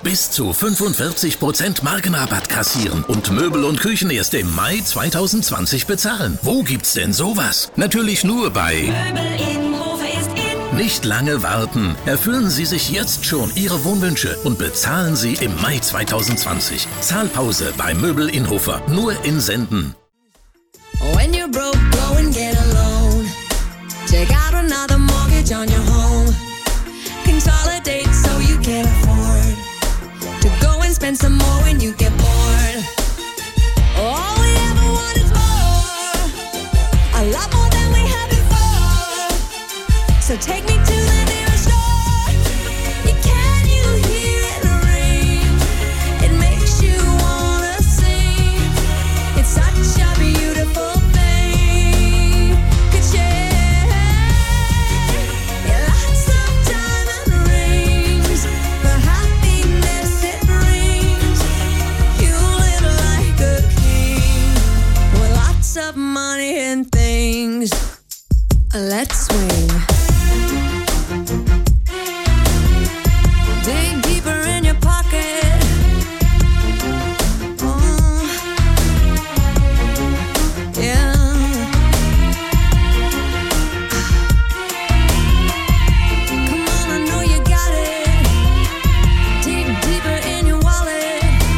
Bis zu 45% Markenrabatt kassieren und Möbel und Küchen erst im Mai 2020 bezahlen. Wo gibt's denn sowas? Natürlich nur bei Möbel Innhofer ist in. Nicht lange warten. Erfüllen Sie sich jetzt schon Ihre Wohnwünsche und bezahlen sie im Mai 2020. Zahlpause bei Möbel Innhofer. Nur in Senden. When you're broke, go and get a loan. Take out another mortgage on your home. Consolidate so you can afford to go and spend some more when you get bored. All we ever want is more, a lot more than we had before. So take me to the nearest store. Can you hear it ring? It makes you wanna sing. It's such a beautiful thing. Could share lots of diamond rings, the happiness it brings. You live like a king with lots of money and things. Let's swing. Dig deeper in your pocket. Oh, yeah. Come on, I know you got it. Dig deeper in your wallet.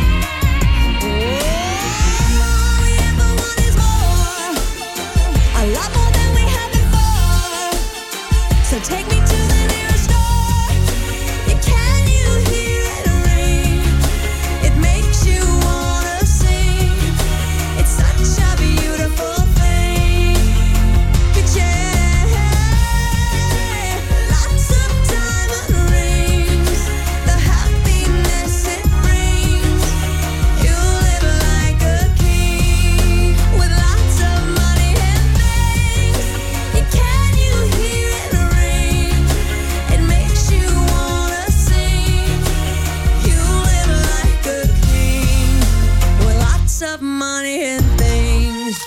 All we ever want is more, a lot more than we had before. So take me to the nearest store. Can you hear it ring? It makes you wanna sing. It's such a beautiful thing. Could share lots of diamond rings, the happiness it brings. You live like a king with lots of money and things. Can you hear it ring? It makes you wanna sing. You live like a king with lots of money and things.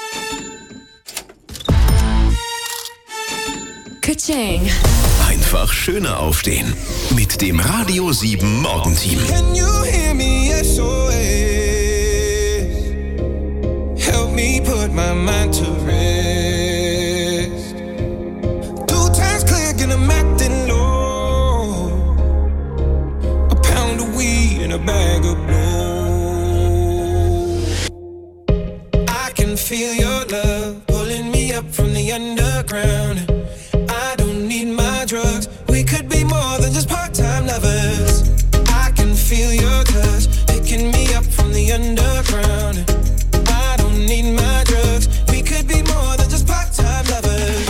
Ka-ching. Einfach schöner aufstehen. Mit dem Radio 7 Morgenteam. Can you hear me? SOS. Help me put my mind to rest. 2 times click and I'm acting low. A pound of weed and a bag of blow. I can feel your love pulling me up from the underground. I don't need my drugs. We could be more than just part-time lovers. I can feel your touch picking me up from the underground. I don't need my drugs. We could be more than just part-time lovers.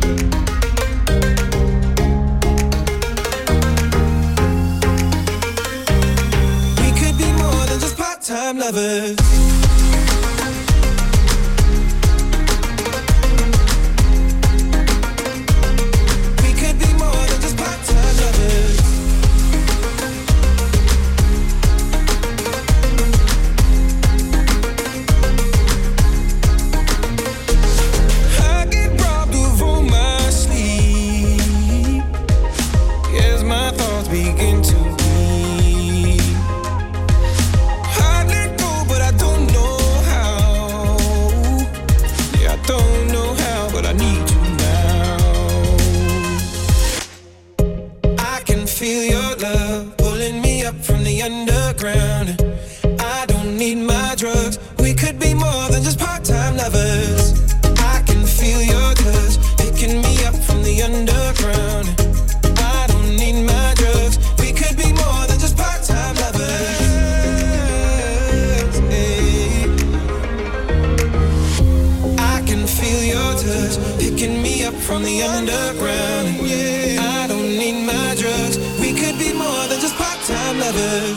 We could be more than just part-time lovers. We could be more than just part-time lovers. I get robbed of all my sleep as my thoughts begin to weave. I let go, but I don't know how. Yeah, I don't know how, but I need you now. I can feel your love pulling me up from the underground. I don't need my drugs. We could be more than just part-time lovers. I can feel your touch picking me up from the underground. I don't need my drugs. We could be more than just part-time lovers. Hey. I can feel your touch picking me up from the underground. Yeah. I don't need my drugs. We could be more than just part-time lovers.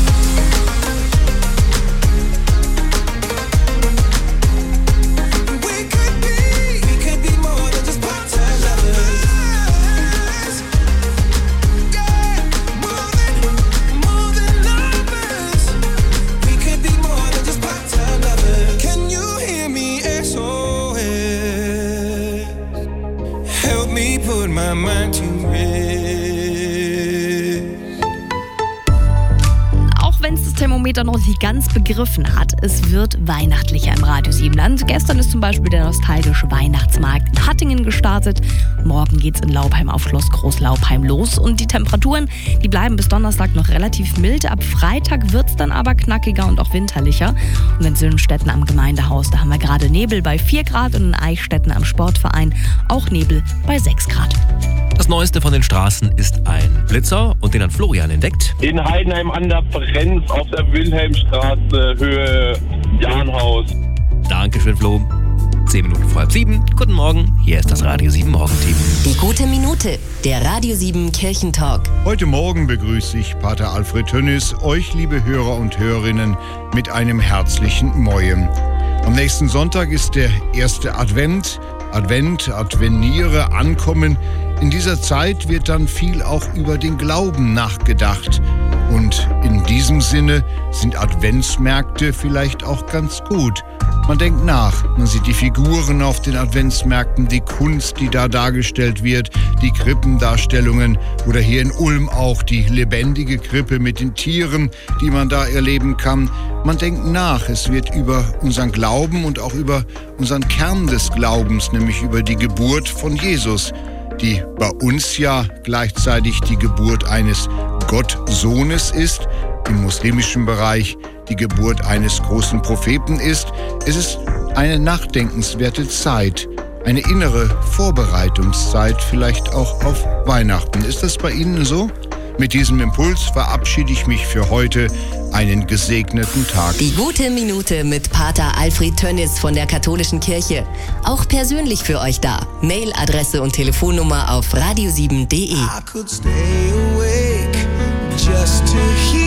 We could be more than just part-time lovers. Yeah, more than lovers. We could be more than just part-time lovers. Can you hear me? SOS. Help me put my mind to rest. wenn es das Thermometer noch nicht ganz begriffen hat, es wird weihnachtlicher im Radio Siebenland. Gestern ist zum Beispiel der nostalgische Weihnachtsmarkt in Hattingen gestartet. Morgen geht's in Laupheim auf Schloss Großlaupheim los. Und die Temperaturen, die bleiben bis Donnerstag noch relativ mild. Ab Freitag wird's dann aber knackiger und auch winterlicher. Und in Süllenstetten am Gemeindehaus, da haben wir gerade Nebel bei 4 Grad und in Eichstätten am Sportverein auch Nebel bei 6 Grad. Das Neueste von den Straßen ist ein Blitzer und den hat Florian entdeckt. In Heidenheim an der Brenz auf der Wilhelmstraße, Höhe Jahnhaus. Dankeschön, Flo. 10 Minuten vor 6:30. Guten Morgen, hier ist das Radio 7 Morgenteam. Die gute Minute, der Radio 7 Kirchentalk. Heute Morgen begrüße ich Pater Alfred Tönnis, euch liebe Hörer und Hörerinnen, mit einem herzlichen Mojem. Am nächsten Sonntag ist der erste Advent. Adveniere, ankommen. In dieser Zeit wird dann viel auch über den Glauben nachgedacht. Und in diesem Sinne sind Adventsmärkte vielleicht auch ganz gut. Man denkt nach, man sieht die Figuren auf den Adventsmärkten, die Kunst, die da dargestellt wird, die Krippendarstellungen oder hier in Ulm auch die lebendige Krippe mit den Tieren, die man da erleben kann. Man denkt nach, es wird über unseren Glauben und auch über unseren Kern des Glaubens, nämlich über die Geburt von Jesus, die bei uns ja gleichzeitig die Geburt eines Gottsohnes ist, im muslimischen Bereich die Geburt eines großen Propheten ist. Es ist eine nachdenkenswerte Zeit, eine innere Vorbereitungszeit vielleicht auch auf Weihnachten. Ist das bei Ihnen so? Mit diesem Impuls verabschiede ich mich für heute. Einen gesegneten Tag. Die gute Minute mit Pater Alfred Tönnis von der Katholischen Kirche. Auch persönlich für euch da. Mailadresse und Telefonnummer auf radio7.de. I could stay awake just to hear